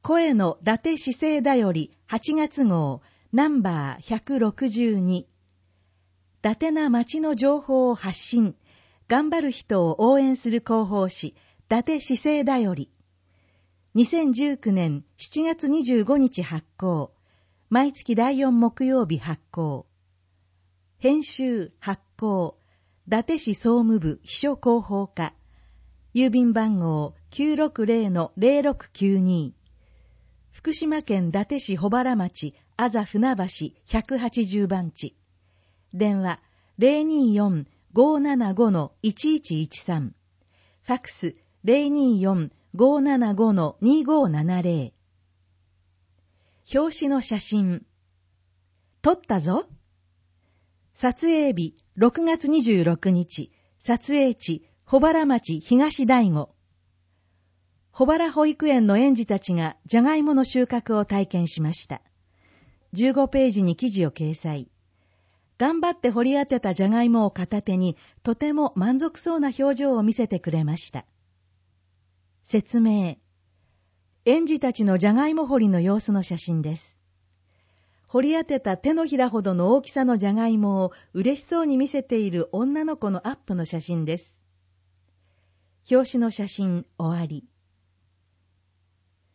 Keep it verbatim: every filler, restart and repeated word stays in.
声の伊達市政だよりはちがつ号ナンバーひゃくろくじゅうに。伊達な町の情報を発信、頑張る人を応援する広報誌、伊達市政だより。にせんじゅうきゅうねんしちがつにじゅうごにち発行。毎月だいよん木曜日発行。編集発行。伊達市総務部秘書広報課。郵便番号 きゅうろくぜろのぜろろくきゅうに。福島県伊達市保原町あざ船橋ひゃくはちじゅうばんち。電話 ゼロにーよん ごーななご のいちいちいちさん。ファックス ゼロにーよん ごーななご のにーごーななぜろ。表紙の写真。撮ったぞ。撮影日ろくがつにじゅうろくにち。撮影地保原町東大子。保原保育園の園児たちがじゃがいもの収穫を体験しました。じゅうごページに記事を掲載。頑張って掘り当てたじゃがいもを片手に、とても満足そうな表情を見せてくれました。説明。園児たちのじゃがいも掘りの様子の写真です。掘り当てた手のひらほどの大きさのじゃがいもを嬉しそうに見せている女の子のアップの写真です。表紙の写真終わり。